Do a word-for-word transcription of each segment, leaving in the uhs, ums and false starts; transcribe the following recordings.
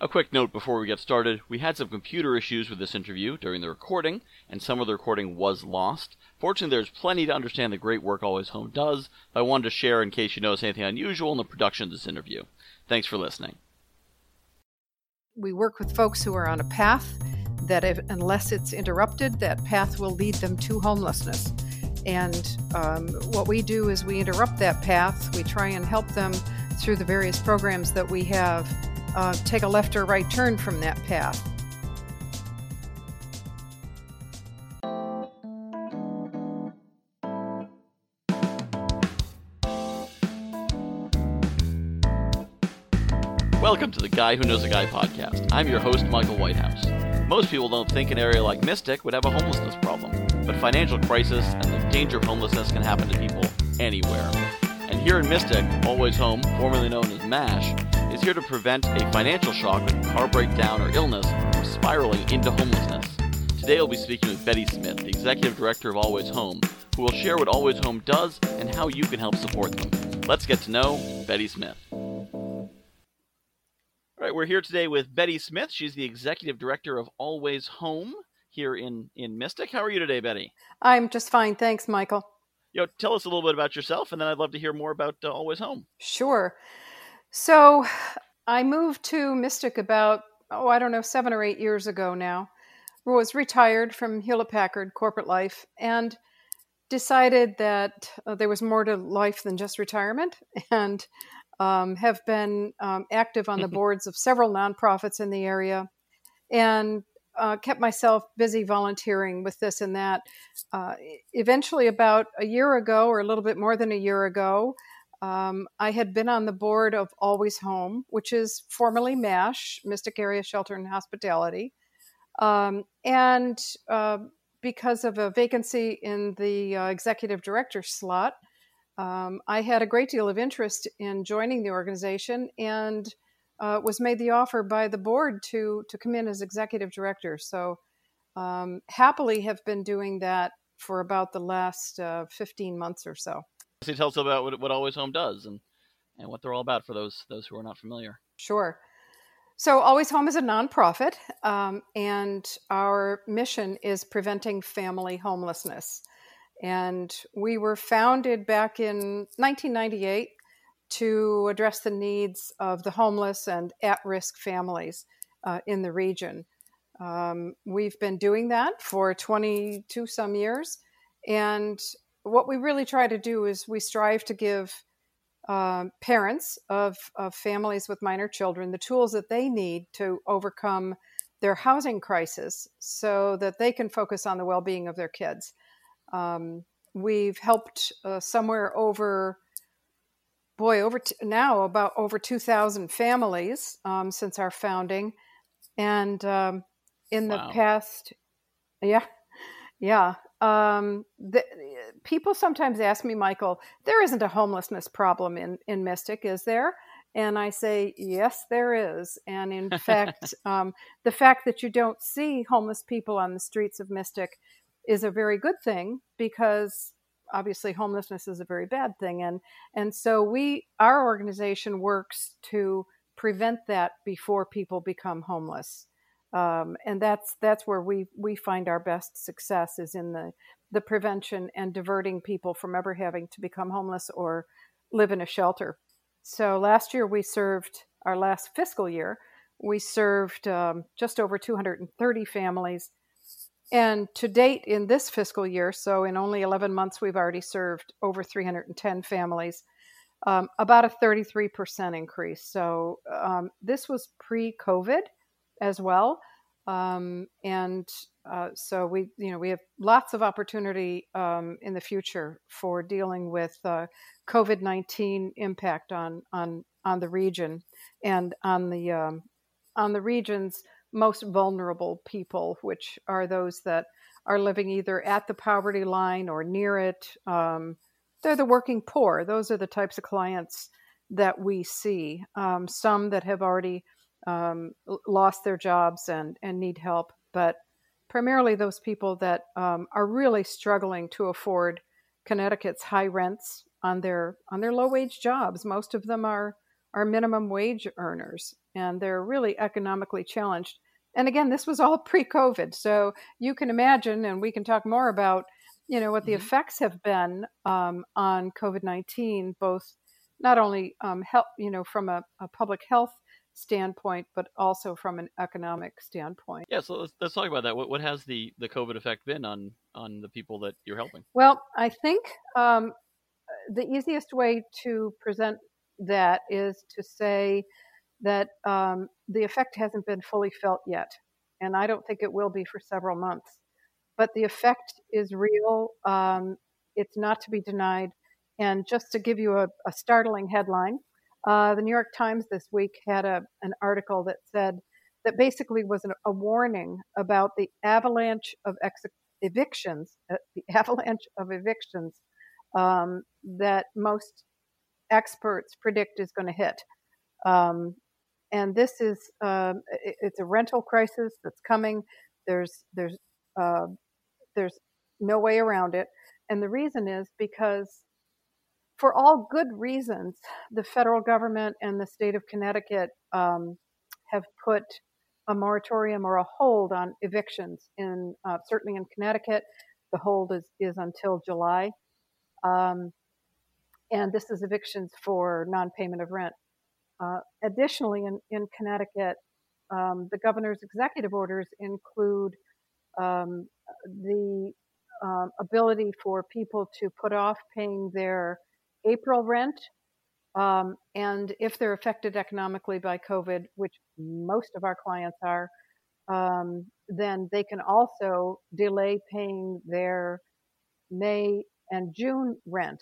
A quick note before we get started, we had some computer issues with this interview during the recording, and some of the recording was lost. Fortunately, there's plenty to understand the great work Always Home does, but I wanted to share in case you notice anything unusual in the production of this interview. Thanks for listening. We work with folks who are on a path that, if, unless it's interrupted, that path will lead them to homelessness. And um, what we do is we interrupt that path. We try and help them through the various programs that we have uh, take a left or right turn from that path. Welcome to the Guy Who Knows a Guy podcast. I'm your host, Michael Whitehouse. Most people don't think an area like Mystic would have a homelessness problem, but financial crisis and the danger of homelessness can happen to people anywhere. And here in Mystic, Always Home, formerly known as MASH, is here to prevent a financial shock with car breakdown or illness from spiraling into homelessness. Today we'll be speaking with Betty Smith, the Executive Director of Always Home, who will share what Always Home does and how you can help support them. Let's get to know Betty Smith. All right, we're here today with Betty Smith. She's the Executive Director of Always Home here in, in Mystic. How are you today, Betty? I'm just fine, thanks, Michael. You know, tell us a little bit about yourself, and then I'd love to hear more about uh, Always Home. Sure. So I moved to Mystic about, oh, I don't know, seven or eight years ago now. Was retired from Hewlett-Packard corporate life and decided that uh, there was more to life than just retirement, and um, have been um, active on the boards of several nonprofits in the area, and uh, kept myself busy volunteering with this and that. Uh, eventually, about a year ago, or a little bit more than a year ago, Um, I had been on the board of Always Home, which is formerly MASH, Mystic Area Shelter and Hospitality. Um, and uh, because of a vacancy in the uh, executive director slot, um, I had a great deal of interest in joining the organization and uh, was made the offer by the board to, to come in as executive director. So um, happily have been doing that for about the last uh, fifteen months or so. So tell us about what, what Always Home does and, and what they're all about for those those who are not familiar. Sure. So Always Home is a nonprofit, um, and our mission is preventing family homelessness. And we were founded back in nineteen ninety-eight to address the needs of the homeless and at-risk families uh, in the region. Um, we've been doing that for twenty-two some years, and what we really try to do is we strive to give uh, parents of, of families with minor children the tools that they need to overcome their housing crisis so that they can focus on the well-being of their kids. Um, we've helped uh, somewhere over, boy, over t- now about over two thousand families um, since our founding. And um, in the Wow. past, yeah, yeah. Um, the, people sometimes ask me, Michael, there isn't a homelessness problem in, in Mystic, is there? And I say, yes, there is. And in fact, um, the fact that you don't see homeless people on the streets of Mystic is a very good thing, because obviously homelessness is a very bad thing. And, and so we, our organization works to prevent that before people become homeless. Um, and that's that's where we, we find our best success, is in the, the prevention and diverting people from ever having to become homeless or live in a shelter. So last year we served, our last fiscal year, we served um, just over two hundred thirty families. And to date in this fiscal year, so in only eleven months, we've already served over three hundred ten families, um, about a thirty-three percent increase. So um, this was pre-COVID as well. Um, and uh, so we, you know, we have lots of opportunity um, in the future for dealing with uh, COVID nineteen impact on, on, on the region and on the, um, on the region's most vulnerable people, which are those that are living either at the poverty line or near it. Um, they're the working poor. Those are the types of clients that we see. Um, some that have already um, lost their jobs and, and need help, but primarily those people that um, are really struggling to afford Connecticut's high rents on their on their low wage jobs. Most of them are are minimum wage earners, and they're really economically challenged. And again, this was all pre-COVID, so you can imagine, and we can talk more about, you know, what the mm-hmm. effects have been um, on COVID nineteen, both not only um, help, you know, from a, a public health standpoint, but also from an economic standpoint. Yeah, so let's, let's talk about that. What, what has the, the COVID effect been on, on the people that you're helping? Well, I think um, the easiest way to present that is to say that um, the effect hasn't been fully felt yet. And I don't think it will be for several months. But the effect is real. Um, it's not to be denied. And just to give you a, a startling headline, uh, the New York Times this week had a, an article that said that basically was an, a warning about the avalanche of ex- evictions, uh, the avalanche of evictions um, that most experts predict is going to hit. Um, and this is, um, it, it's a rental crisis that's coming. There's, there's, uh, there's no way around it. And the reason is because for all good reasons, the federal government and the state of Connecticut um, have put a moratorium or a hold on evictions. In uh, certainly in Connecticut, the hold is, is until July. Um, and this is evictions for non-payment of rent. Uh, additionally, in, in Connecticut, um, the governor's executive orders include um, the um, ability for people to put off paying their April rent, um, and if they're affected economically by COVID, which most of our clients are, um, then they can also delay paying their May and June rent.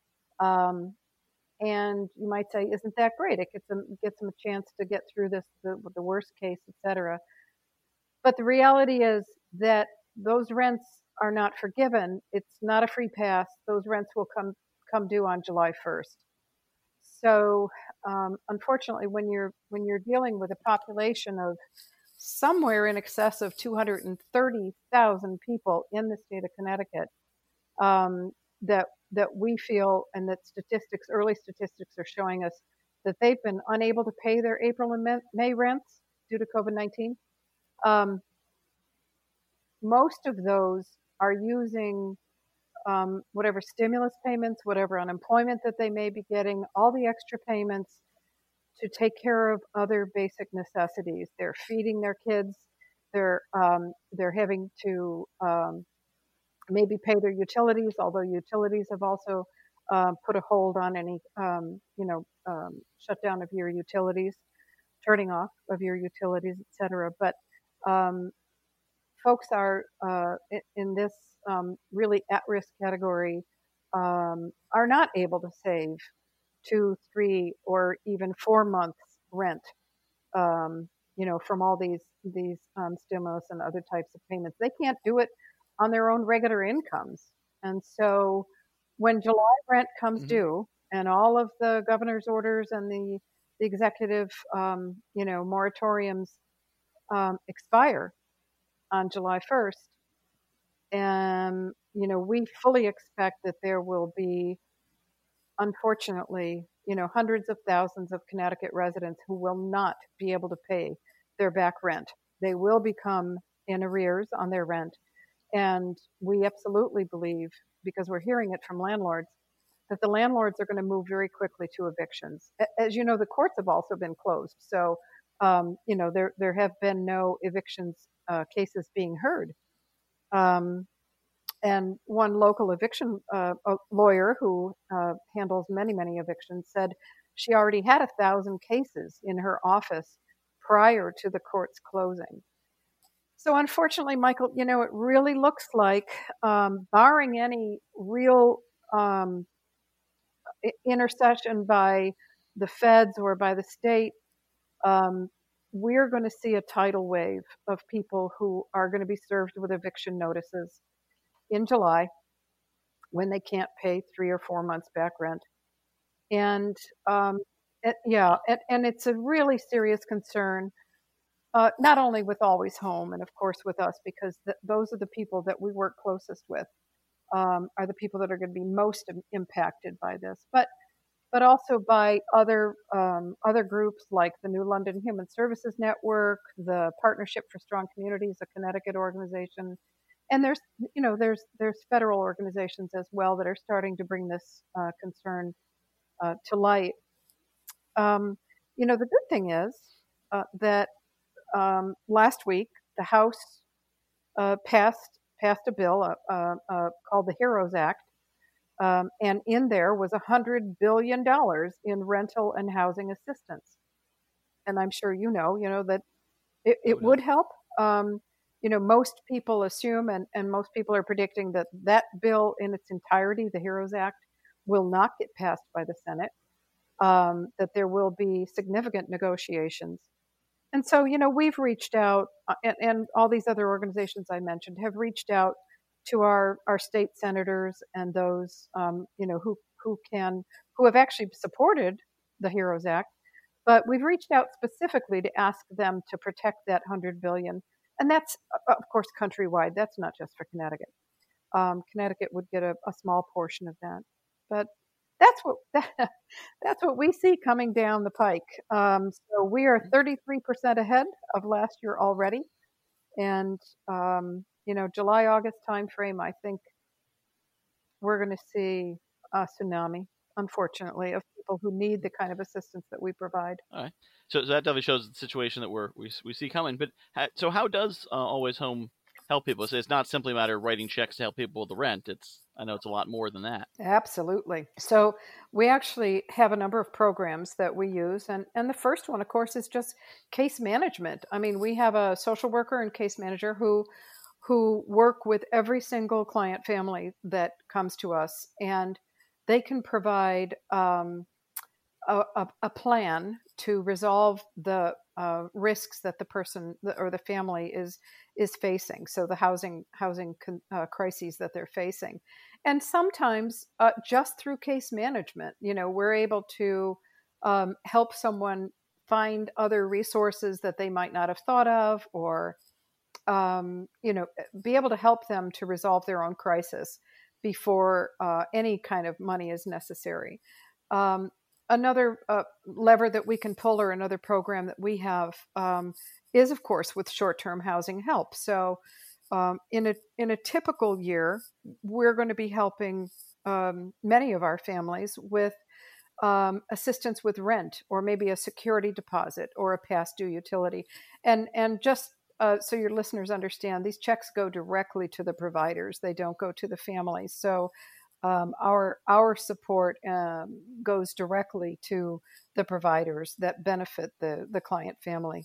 Um, and you might say, isn't that great? It gets them, gets them a chance to get through this, the, the worst case, et cetera. But the reality is that those rents are not forgiven. It's not a free pass. Those rents will come come due on July first. So um, unfortunately, when you're when you're dealing with a population of somewhere in excess of two hundred thirty thousand people in the state of Connecticut, um, that that we feel, and that statistics, early statistics are showing us that they've been unable to pay their April and May rents due to COVID nineteen. Um, most of those are using um, whatever stimulus payments, whatever unemployment that they may be getting, all the extra payments to take care of other basic necessities. They're feeding their kids. They're um, they're having to um, maybe pay their utilities, although utilities have also uh, put a hold on any um, you know um, shutdown of your utilities, turning off of your utilities, et cetera. But um, folks are uh, in this um, really at-risk category um, are not able to save two, three, or even four months rent, um, you know, from all these these um, stimulus and other types of payments. They can't do it on their own regular incomes. And so when July rent comes mm-hmm. due and all of the governor's orders and the, the executive, um, you know, moratoriums um, expire on July first, and, you know, we fully expect that there will be, unfortunately, you know, hundreds of thousands of Connecticut residents who will not be able to pay their back rent. They will become in arrears on their rent. And we absolutely believe, because we're hearing it from landlords, that the landlords are going to move very quickly to evictions. As you know, the courts have also been closed. So, um, you know, there, there have been no evictions uh, cases being heard. Um, and one local eviction uh, lawyer who uh, handles many, many evictions said she already had a thousand cases in her office prior to the court's closing. So unfortunately, Michael, you know, it really looks like, um, barring any real um, intercession by the feds or by the state, um, we're going to see a tidal wave of people who are going to be served with eviction notices in July when they can't pay three or four months back rent. And um, it, yeah, and, and it's a really serious concern, uh, not only with Always Home and of course with us, because th- those are the people that we work closest with, um, are the people that are going to be most im- impacted by this. But but also by other um, other groups like the New London Human Services Network, the Partnership for Strong Communities, a Connecticut organization, and there's you know there's there's federal organizations as well that are starting to bring this uh, concern uh, to light. Um, you know, the good thing is uh, that um, last week the House uh, passed passed a bill uh, uh, uh, called the HEROES Act, um, and in there was a hundred billion dollars in rental and housing assistance. And I'm sure you know, you know that it, it would help. Um, you know, most people assume, and, and most people are predicting that that bill in its entirety, the HEROES Act, will not get passed by the Senate. Um, that there will be significant negotiations. And so, you know, we've reached out, uh, and, and all these other organizations I mentioned have reached out to our, our state senators and those, um, you know, who, who can, who have actually supported the HEROES Act. But we've reached out specifically to ask them to protect that one hundred billion dollars. And that's, of course, countrywide. That's not just for Connecticut. Um, Connecticut would get a, a small portion of that. But that's what that, that's what we see coming down the pike. Um, so we are thirty-three percent ahead of last year already, and um, you know, July August timeframe, I think we're going to see a tsunami, unfortunately, of people who need the kind of assistance that we provide. All right. So, so that definitely shows the situation that we're we we see coming. But ha- so how does uh, Always Home help people? So it's not simply a matter of writing checks to help people with the rent. It's I know it's a lot more than that. Absolutely. So we actually have a number of programs that we use. And, and the first one, of course, is just case management. I mean, we have a social worker and case manager who who work with every single client family that comes to us. And they can provide um, a, a, a plan to resolve the uh, risks that the person or the family is is facing. So the housing housing uh, crises that they're facing, and sometimes uh, just through case management, you know, we're able to um, help someone find other resources that they might not have thought of, or um, you know, be able to help them to resolve their own crisis before uh, any kind of money is necessary. Um, Another uh, lever that we can pull, or another program that we have, um, is, of course, with short-term housing help. So um, in a in a typical year, we're going to be helping um, many of our families with um, assistance with rent, or maybe a security deposit, or a past due utility. And, and just uh, so your listeners understand, these checks go directly to the providers. They don't go to the families. So Um, our our support um, goes directly to the providers that benefit the, the client family.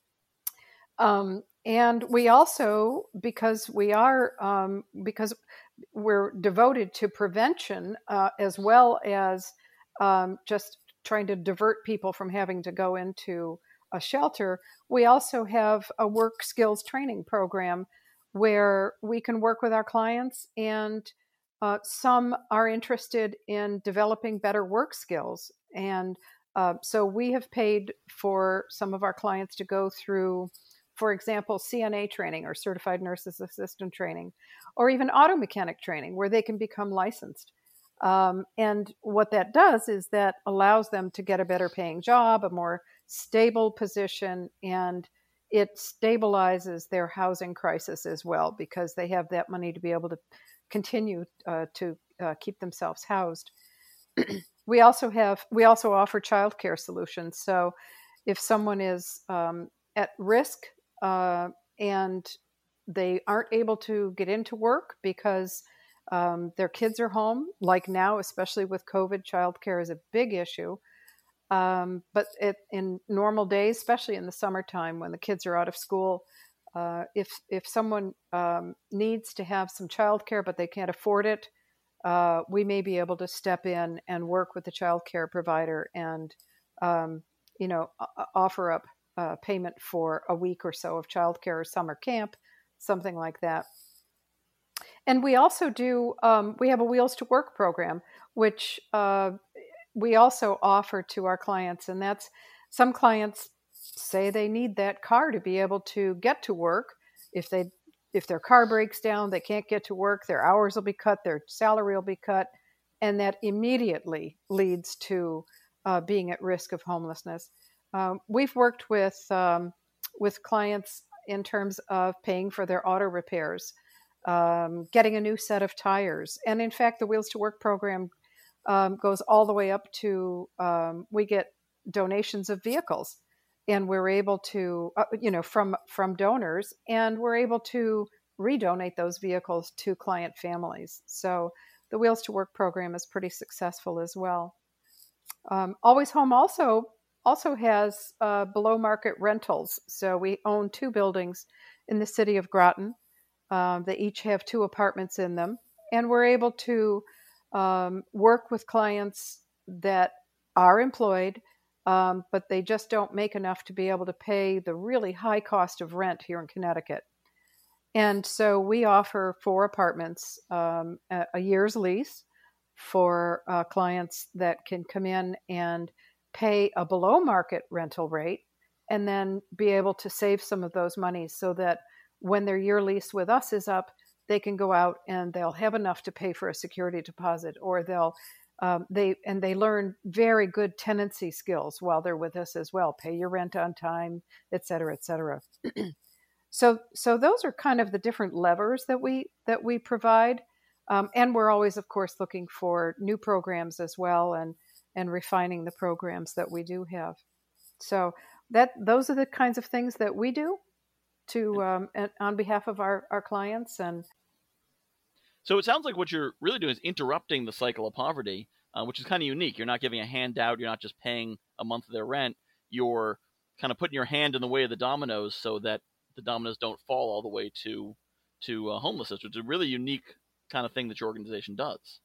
Um, and we also, because we are um, because we're devoted to prevention uh, as well as um, just trying to divert people from having to go into a shelter, we also have a work skills training program where we can work with our clients, and uh, some are interested in developing better work skills. And uh, so we have paid for some of our clients to go through, for example, C N A training, or certified nurses assistant training, or even auto mechanic training, where they can become licensed. Um, and what that does is that allows them to get a better paying job, a more stable position, and it stabilizes their housing crisis as well, because they have that money to be able to continue uh, to uh, keep themselves housed. We also have we also offer childcare solutions. So if someone is um, at risk uh, and they aren't able to get into work because um, their kids are home, like now, especially with COVID, childcare is a big issue. Um, but it, in normal days, especially in the summertime when the kids are out of school, uh, if if someone um, needs to have some childcare but they can't afford it, uh, we may be able to step in and work with the childcare provider and um, you know offer up uh, payment for a week or so of childcare or summer camp, something like that. And we also do um, we have a Wheels to Work program, which uh, we also offer to our clients. And that's, some clients say they need that car to be able to get to work. If they if their car breaks down, they can't get to work, their hours will be cut, their salary will be cut. and that immediately leads to uh, being at risk of homelessness. Um, we've worked with um, with clients in terms of paying for their auto repairs, um, getting a new set of tires, and in fact, the Wheels to Work program um, goes all the way up to um, we get donations of vehicles, and we're able to uh, you know from from donors, and we're able to redonate those vehicles to client families. So the Wheels to Work program is pretty successful as well. Um, Always Home also also has uh, below market rentals. So we own two buildings in the city of Groton. Um, they each have two apartments in them, and we're able to um, work with clients that are employed, um, but they just don't make enough to be able to pay the really high cost of rent here in Connecticut. And so we offer four apartments, um, a, a year's lease for uh, clients that can come in and pay a below market rental rate, and then be able to save some of those monies so that when their year lease with us is up, they can go out and they'll have enough to pay for a security deposit, or they'll um, they and they learn very good tenancy skills while they're with us as well. Pay your rent on time, et cetera, et cetera. So, so those are kind of the different levers that we that we provide, um, and we're always, of course, looking for new programs as well, and and refining the programs that we do have. So that those are the kinds of things that we do to um, on behalf of our, our clients. And so it sounds like what you're really doing is interrupting the cycle of poverty, uh, which is kind of unique. You're not giving a handout. You're not just paying a month of their rent. You're kind of putting your hand in the way of the dominoes so that the dominoes don't fall all the way to to uh, homelessness, which is a really unique kind of thing that your organization does.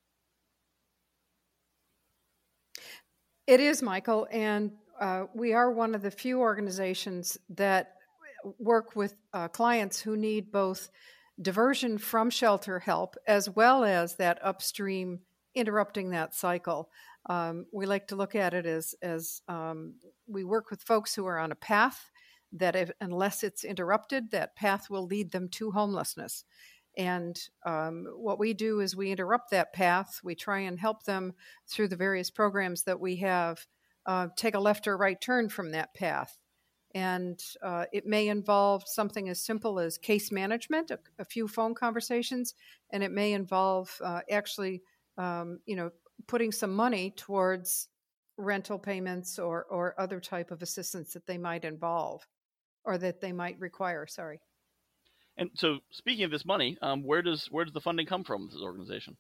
It is, Michael, and uh, we are one of the few organizations that work with uh, clients who need both diversion from shelter help as well as that upstream interrupting that cycle. Um, we like to look at it as, as um, we work with folks who are on a path that if, unless it's interrupted, that path will lead them to homelessness. And um, what we do is we interrupt that path. We try and help them through the various programs that we have uh, take a left or right turn from that path. And uh, it may involve something as simple as case management, a, a few phone conversations, and it may involve uh, actually, um, you know, putting some money towards rental payments or, or other type of assistance that they might involve or that they might require, sorry. And so speaking of this money, um, where does where does the funding come from, this organization?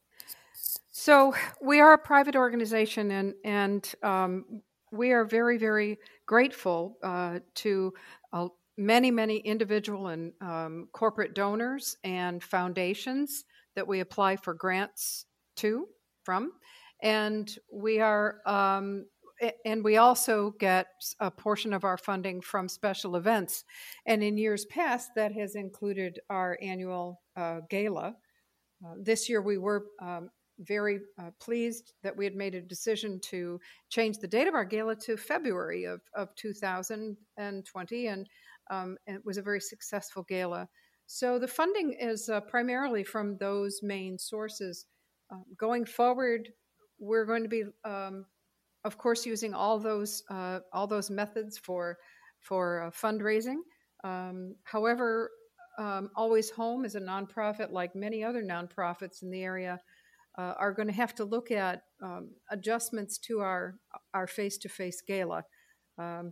So we are a private organization, and, and um, we are very, very grateful uh, to uh, many, many individual and um, corporate donors and foundations that we apply for grants to, from. And we are... Um, And we also get a portion of our funding from special events. And in years past, that has included our annual uh, gala. Uh, this year, we were um, very uh, pleased that we had made a decision to change the date of our gala to February of, of two thousand twenty. And, um, and it was a very successful gala. So the funding is uh, primarily from those main sources. Uh, going forward, we're going to be... Um, Of course, using all those uh, all those methods for for uh, fundraising. Um, however, um, Always Home is a nonprofit, like many other nonprofits in the area, uh, are going to have to look at um, adjustments to our our face-to-face gala. Um,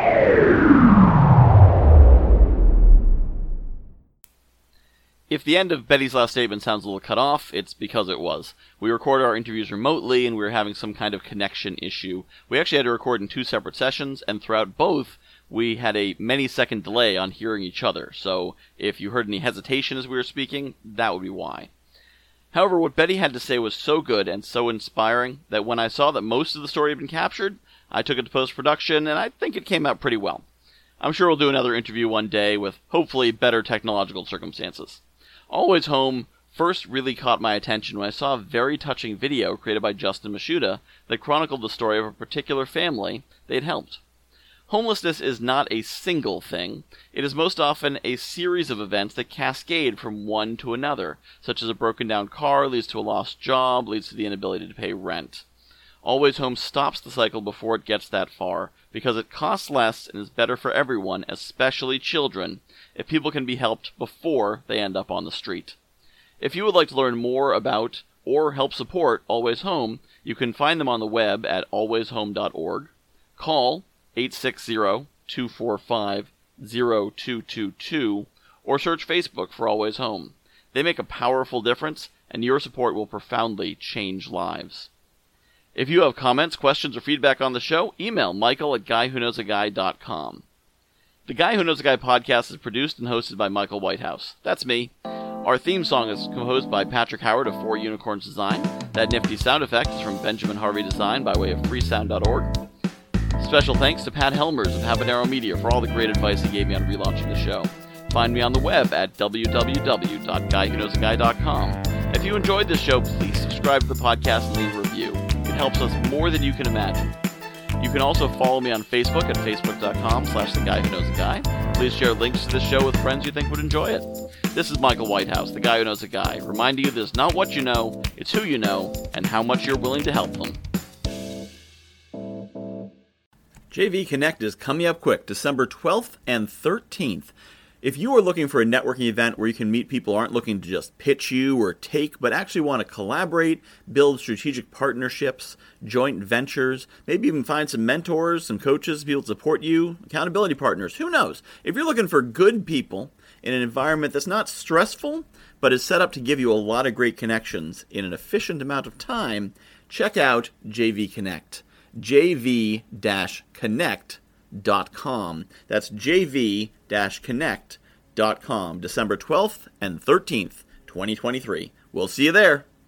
If the end of Betty's last statement sounds a little cut off, it's because it was. We record our interviews remotely, and we were having some kind of connection issue. We actually had to record in two separate sessions, and throughout both, we had a many-second delay on hearing each other. So if you heard any hesitation as we were speaking, that would be why. However, what Betty had to say was so good and so inspiring that when I saw that most of the story had been captured, I took it to post-production, and I think it came out pretty well. I'm sure we'll do another interview one day with hopefully better technological circumstances. Always Home first really caught my attention when I saw a very touching video created by Justin Mashuda that chronicled the story of a particular family they'd helped. Homelessness is not a single thing. It is most often a series of events that cascade from one to another, such as a broken down car leads to a lost job, leads to the inability to pay rent. Always Home stops the cycle before it gets that far, because it costs less and is better for everyone, especially children, if people can be helped before they end up on the street. If you would like to learn more about or help support Always Home, you can find them on the web at always home dot org. Call eight six zero, two four five, zero two two two or search Facebook for Always Home. They make a powerful difference, and your support will profoundly change lives. If you have comments, questions, or feedback on the show, email Michael at guy who knows a guy dot com. The Guy Who Knows a Guy podcast is produced and hosted by Michael Whitehouse. That's me. Our theme song is composed by Patrick Howard of Four Unicorns Design. That nifty sound effect is from Benjamin Harvey Design by way of freesound dot org. Special thanks to Pat Helmers of Habanero Media for all the great advice he gave me on relaunching the show. Find me on the web at w w w dot guy who knows a guy dot com. If you enjoyed this show, please subscribe to the podcast and leave a review. It helps us more than you can imagine. You can also follow me on Facebook at facebook dot com slash the guy who knows a guy. Please share links to this show with friends you think would enjoy it. This is Michael Whitehouse, the Guy Who Knows a Guy, reminding you that it's not what you know, it's who you know, and how much you're willing to help them. J V Connect is coming up quick, December twelfth and thirteenth. If you are looking for a networking event where you can meet people who aren't looking to just pitch you or take, but actually want to collaborate, build strategic partnerships, joint ventures, maybe even find some mentors, some coaches, people to support you, accountability partners, who knows? If you're looking for good people in an environment that's not stressful, but is set up to give you a lot of great connections in an efficient amount of time, check out J V Connect. j v dash connect dot com. That's j v dash connect dot com. December twelfth and thirteenth, twenty twenty-three. We'll see you there.